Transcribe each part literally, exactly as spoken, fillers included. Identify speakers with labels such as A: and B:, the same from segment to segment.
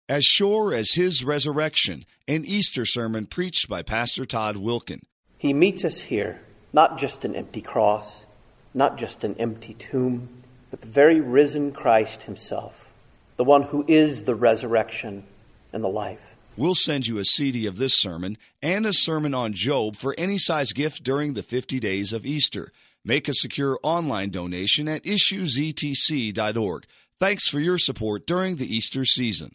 A: As Sure as His Resurrection, an Easter sermon preached by Pastor Todd Wilken.
B: He meets us here, not just an empty cross, not just an empty tomb, but the very risen Christ himself, the one who is the resurrection and the life.
A: We'll send you a C D of this sermon and a sermon on Job for any size gift during the fifty days of Easter. Make a secure online donation at issues e t c dot org. Thanks for your support during the Easter season.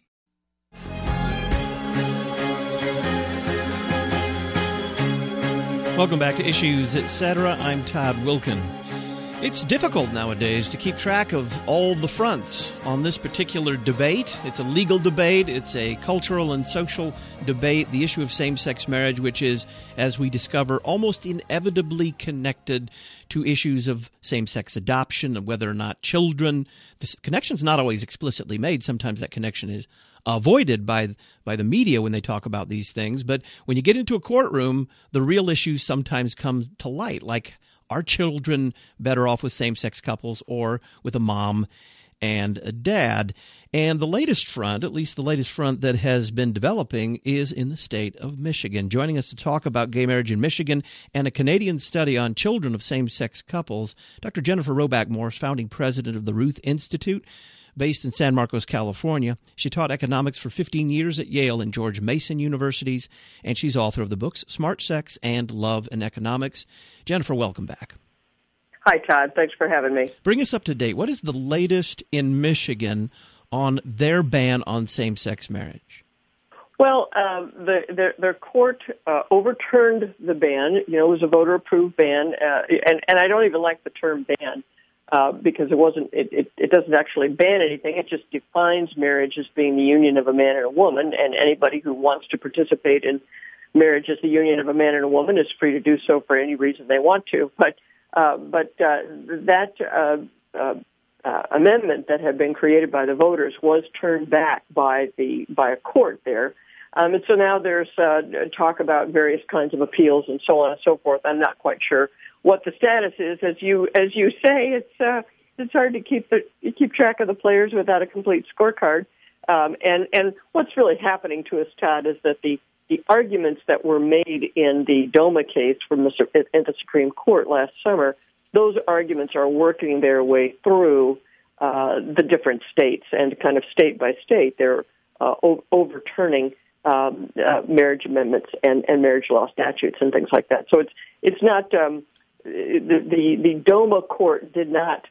C: Welcome back to Issues, et cetera. I'm Todd Wilken. It's difficult nowadays to keep track of all the fronts on this particular debate. It's a legal debate. It's a cultural and social debate. The issue of same-sex marriage, which is, as we discover, almost inevitably connected to issues of same-sex adoption and whether or not children. This connection's not always explicitly made. Sometimes that connection is avoided by by the media when they talk about these things. But when you get into a courtroom, the real issues sometimes come to light, like, are children better off with same-sex couples or with a mom and a dad? And the latest front, at least the latest front that has been developing, is in the state of Michigan. Joining us to talk about gay marriage in Michigan and a Canadian study on children of same-sex couples, Doctor Jennifer Roback Morse, founding president of the Ruth Institute, based in San Marcos, California. She taught economics for fifteen years at Yale and George Mason Universities, and she's author of the books Smart Sex and Love and Economics. Jennifer, welcome back.
D: Hi, Todd. Thanks for having me.
C: Bring us up to date. What is the latest in Michigan on their ban on same-sex marriage?
D: Well, uh, the, the, their court uh, overturned the ban. You know, it was a voter-approved ban, uh, and, and I don't even like the term ban. Uh, because it wasn't, it, it, it doesn't actually ban anything. It just defines marriage as being the union of a man and a woman, and anybody who wants to participate in marriage as the union of a man and a woman is free to do so for any reason they want to. But uh, but uh, that uh, uh, uh, amendment that had been created by the voters was turned back by the by a court there. Um, and so now there's uh, talk about various kinds of appeals and so on and so forth. I'm not quite sure what the status is. As you as you say, it's uh, it's hard to keep the keep track of the players without a complete scorecard. Um, and and what's really happening to us, Todd, is that the, the arguments that were made in the DOMA case from the in the Supreme Court last summer, those arguments are working their way through uh, the different states, and kind of state by state, they're uh, o- overturning um, uh, marriage amendments and, and marriage law statutes and things like that. So it's it's not. Um, The, the the DOMA court did not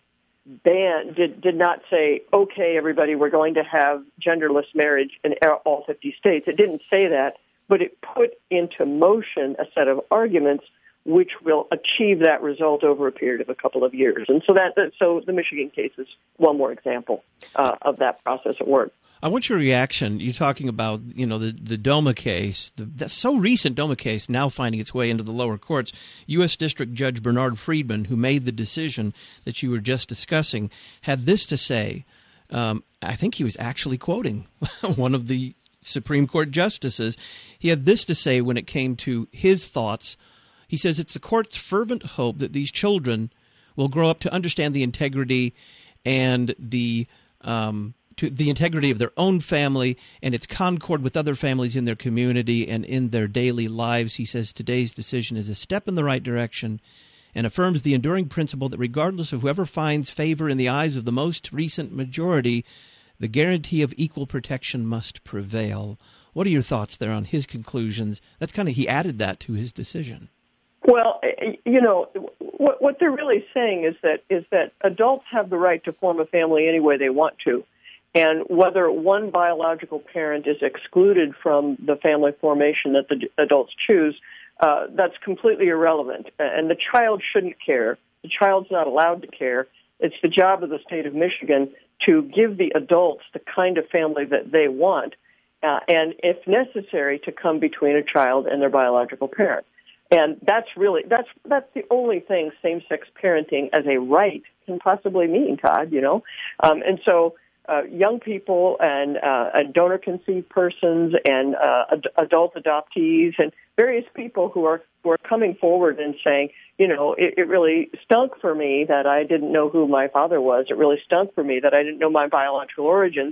D: ban did did not say, okay, everybody, we're going to have genderless marriage in all fifty states. It didn't say that, but it put into motion a set of arguments which will achieve that result over a period of a couple of years. And so that, that so the Michigan case is one more example uh, of that process at work.
C: I want your reaction. You're talking about, you know, the, the DOMA case, the, that so recent DOMA case now finding its way into the lower courts. U S District Judge Bernard Friedman, who made the decision that you were just discussing, had this to say. Um, I think he was actually quoting one of the Supreme Court justices. He had this to say when it came to his thoughts. He says, it's the court's fervent hope that these children will grow up to understand the integrity and the um to the integrity of their own family and its concord with other families in their community and in their daily lives. He says today's decision is a step in the right direction and affirms the enduring principle that regardless of whoever finds favor in the eyes of the most recent majority, the guarantee of equal protection must prevail. What are your thoughts there on his conclusions? That's kind of, he added that to his decision.
D: Well, you know, what, what they're really saying is that is that adults have the right to form a family any way they want to. And whether one biological parent is excluded from the family formation that the adults choose, uh, that's completely irrelevant. And the child shouldn't care. The child's not allowed to care. It's the job of the state of Michigan to give the adults the kind of family that they want, uh, and if necessary, to come between a child and their biological parent. And that's really, that's that's the only thing same-sex parenting as a right can possibly mean, Todd, you know. Um, and so uh, young people and uh, donor-conceived persons and uh, ad- adult adoptees and various people who are who are coming forward and saying, you know, it, it really stunk for me that I didn't know who my father was. It really stunk for me that I didn't know my biological origins.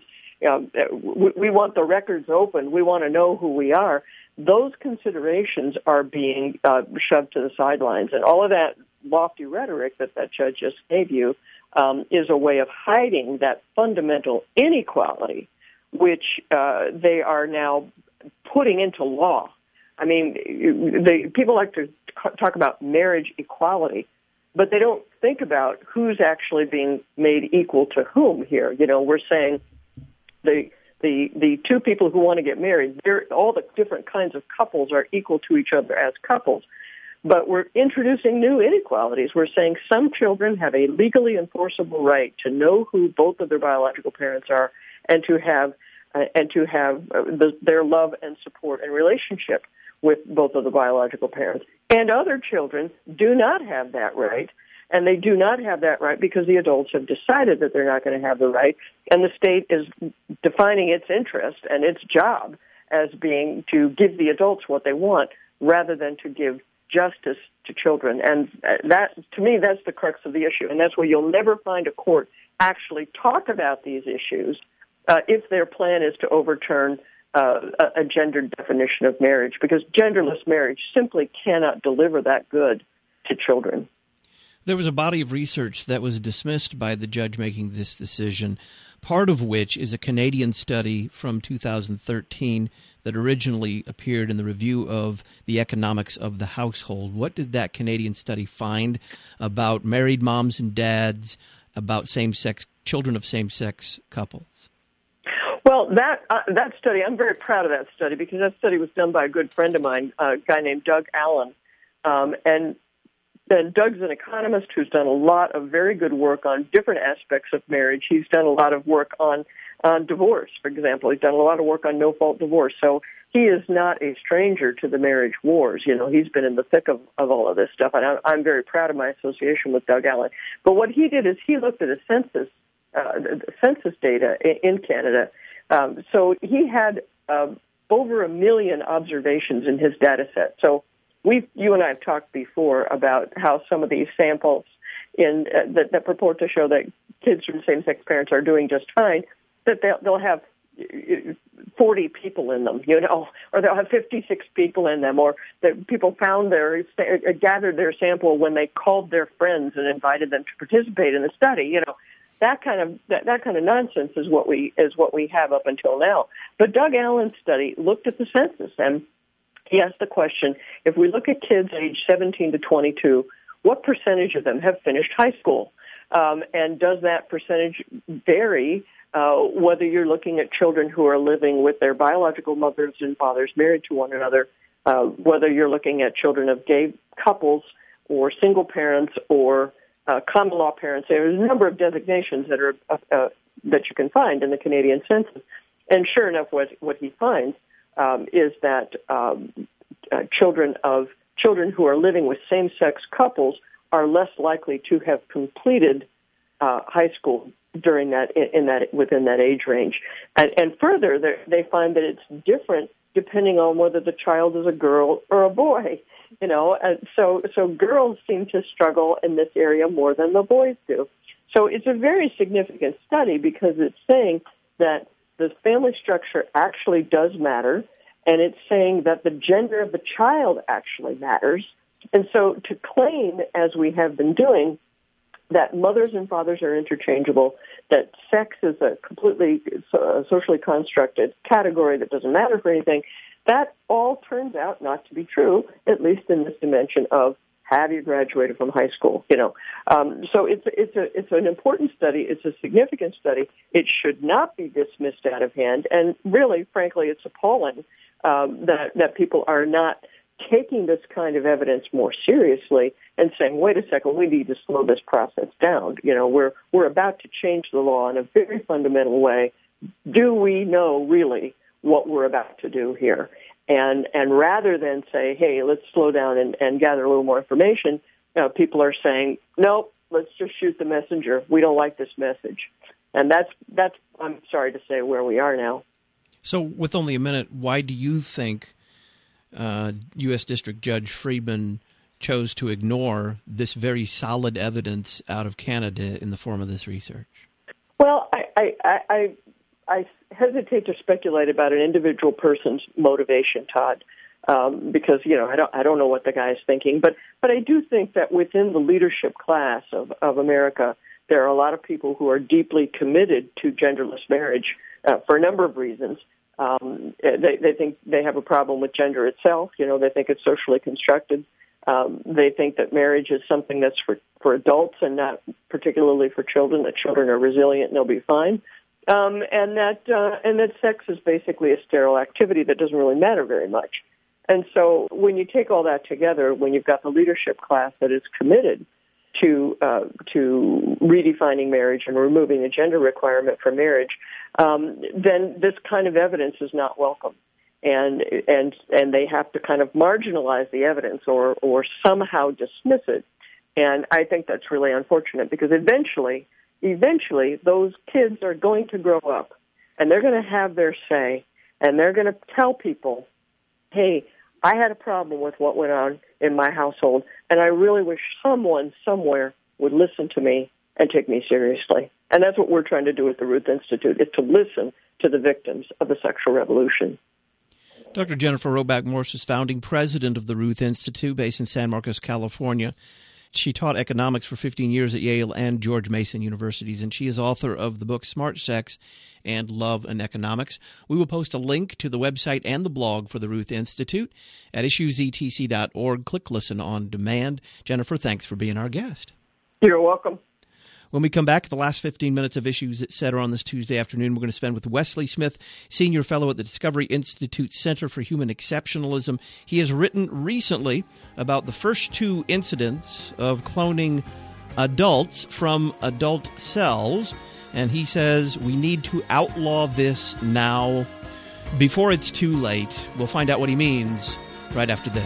D: um, we, we want the records open. We want to know who we are. Those considerations are being uh, shoved to the sidelines. And all of that lofty rhetoric that that judge just gave you um, is a way of hiding that fundamental inequality, which uh, they are now putting into law. I mean, they, people like to talk about marriage equality, but they don't think about who's actually being made equal to whom here. You know, we're saying the the the two people who want to get married, they're, all the different kinds of couples are equal to each other as couples. But we're introducing new inequalities. We're saying some children have a legally enforceable right to know who both of their biological parents are and to have uh, and to have uh, the, their love and support and relationship with both of the biological parents. And other children do not have that right, and they do not have that right because the adults have decided that they're not going to have the right, and the state is defining its interest and its job as being to give the adults what they want rather than to give justice to children. And that, to me, that's the crux of the issue, and that's where you'll never find a court actually talk about these issues uh, if their plan is to overturn Uh, a, a gendered definition of marriage, because genderless marriage simply cannot deliver that good to children.
C: There was a body of research that was dismissed by the judge making this decision, part of which is a Canadian study from two thousand thirteen that originally appeared in the Review of the Economics of the Household. What did that Canadian study find about married moms and dads, about same-sex children of same-sex couples?
D: Well, that uh, that study, I'm very proud of that study because that study was done by a good friend of mine, a guy named Doug Allen. Um, and then Doug's an economist who's done a lot of very good work on different aspects of marriage. He's done a lot of work on, on divorce, for example. He's done a lot of work on no-fault divorce. So he is not a stranger to the marriage wars. You know, he's been in the thick of, of all of this stuff, and I'm, I'm very proud of my association with Doug Allen. But what he did is he looked at a census, uh, census data in, in Canada. Um, so he had uh, over a million observations in his data set. So we, you and I have talked before about how some of these samples in uh, that, that purport to show that kids from same-sex parents are doing just fine, that they'll, they'll have forty people in them, you know, or they'll have fifty-six people in them, or that people found their uh, gathered their sample when they called their friends and invited them to participate in the study, you know. That kind of that, that kind of nonsense is what we is what we have up until now. But Doug Allen's study looked at the census, and he asked the question: if we look at kids aged seventeen to twenty-two, what percentage of them have finished high school? Um, and does that percentage vary uh, whether you're looking at children who are living with their biological mothers and fathers married to one another, uh, whether you're looking at children of gay couples or single parents or Uh, common law parents? There's a number of designations that are uh, uh, that you can find in the Canadian census, and sure enough, what what he finds um, is that um, uh, children of children who are living with same-sex couples are less likely to have completed uh, high school during that in, in that within that age range, and, and further, they find that it's different depending on whether the child is a girl or a boy. You know, and so so girls seem to struggle in this area more than the boys do. So it's a very significant study because it's saying that the family structure actually does matter, and it's saying that the gender of the child actually matters. And so to claim, as we have been doing, that mothers and fathers are interchangeable, that sex is a completely uh, socially constructed category that doesn't matter for anything, that all turns out not to be true, at least in this dimension of have you graduated from high school? You know, um, so it's it's a it's an important study. It's a significant study. It should not be dismissed out of hand. And really, frankly, it's appalling um, that that people are not taking this kind of evidence more seriously and saying, "Wait a second, we need to slow this process down." You know, we're we're about to change the law in a very fundamental way. Do we know really what we're about to do here? And and rather than say, hey, let's slow down and, and gather a little more information, uh, people are saying, nope, let's just shoot the messenger. We don't like this message. And that's, that's I'm sorry to say, where we are now.
C: So with only a minute, why do you think uh, U S District Judge Friedman chose to ignore this very solid evidence out of Canada in the form of this research?
D: Well, I, I, I I hesitate to speculate about an individual person's motivation, Todd, um, because you know I don't I don't know what the guy is thinking. But but I do think that within the leadership class of, of America, there are a lot of people who are deeply committed to genderless marriage uh, for a number of reasons. Um, they, they think they have a problem with gender itself. You know, they think it's socially constructed. Um, they think that marriage is something that's for, for adults and not particularly for children, that children are resilient and they'll be fine. Um, and that uh, and that sex is basically a sterile activity that doesn't really matter very much. And so when you take all that together, when you've got the leadership class that is committed to uh, to redefining marriage and removing the gender requirement for marriage, um, then this kind of evidence is not welcome. And and and they have to kind of marginalize the evidence or, or somehow dismiss it. And I think that's really unfortunate because eventually, eventually those kids are going to grow up and they're going to have their say and they're going to tell people, hey, I had a problem with what went on in my household, and I really wish someone somewhere would listen to me and take me seriously. And that's what we're trying to do at the Ruth Institute, is to listen to the victims of the sexual revolution.
C: Doctor Jennifer Roback Morse is founding president of the Ruth Institute, based in San Marcos, California. She taught economics for fifteen years at Yale and George Mason Universities, and she is author of the book Smart Sex and Love and Economics. We will post a link to the website and the blog for the Ruth Institute at issues e t c dot org. Click Listen on Demand. Jennifer, thanks for being our guest.
D: You're welcome.
C: When we come back, the last fifteen minutes of Issues, et cetera, on this Tuesday afternoon, we're going to spend with Wesley Smith, Senior Fellow at the Discovery Institute Center for Human Exceptionalism. He has written recently about the first two incidents of cloning adults from adult cells, and he says we need to outlaw this now before it's too late. We'll find out what he means right after this.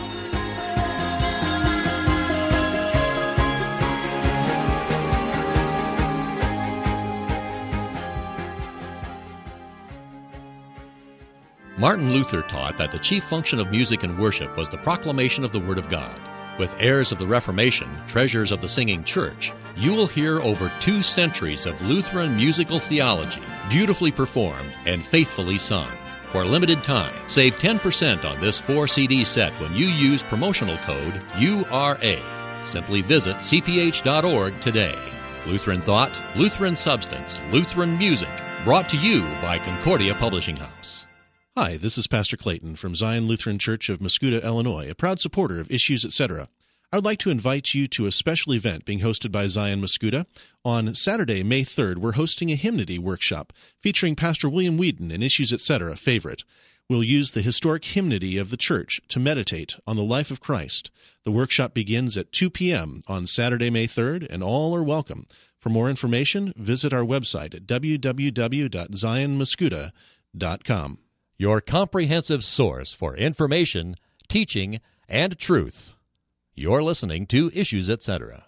E: Martin Luther taught that the chief function of music and worship was the proclamation of the Word of God. With heirs of the Reformation, treasures of the singing church, you will hear over two centuries of Lutheran musical theology, beautifully performed and faithfully sung. For a limited time, save ten percent on this four C D set when you use promotional code U R A. Simply visit c p h dot org today. Lutheran Thought, Lutheran Substance, Lutheran Music, brought to you by Concordia Publishing House.
F: Hi, this is Pastor Clayton from Zion Lutheran Church of Muscuda, Illinois, a proud supporter of Issues, et cetera. I would like to invite you to a special event being hosted by Zion Muscuda. On Saturday, May third, we're hosting a hymnody workshop featuring Pastor William Whedon and Issues, et cetera favorite. We'll use the historic hymnody of the church to meditate on the life of Christ. The workshop begins at two p.m. on Saturday, May third, and all are welcome. For more information, visit our website at w w w dot zion muscuda dot com.
E: Your comprehensive source for information, teaching, and truth. You're listening to Issues, et cetera.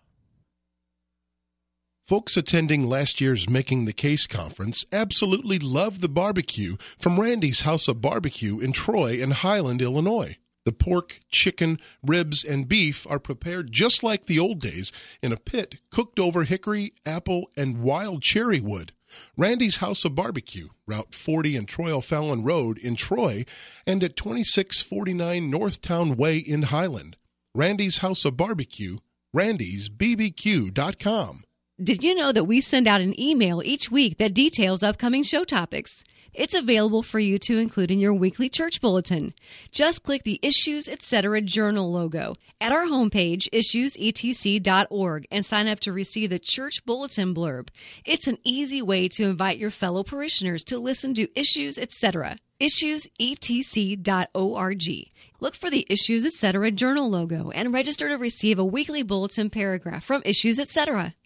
G: Folks attending last year's Making the Case conference absolutely loved the barbecue from Randy's House of Barbecue in Troy and Highland, Illinois. The pork, chicken, ribs, and beef are prepared just like the old days in a pit cooked over hickory, apple, and wild cherry wood. Randy's House of Barbecue, Route forty and Troy O'Fallon Road in Troy, and at twenty-six forty-nine Northtown Way in Highland. Randy's House of Barbecue, randys b b q dot com.
H: Did you know that we send out an email each week that details upcoming show topics? It's available for you to include in your weekly church bulletin. Just click the Issues, et cetera journal logo at our homepage, issues e t c dot org, and sign up to receive the church bulletin blurb. It's an easy way to invite your fellow parishioners to listen to Issues, et cetera. issues e t c dot org. Look for the Issues, et cetera journal logo and register to receive a weekly bulletin paragraph from Issues, et cetera.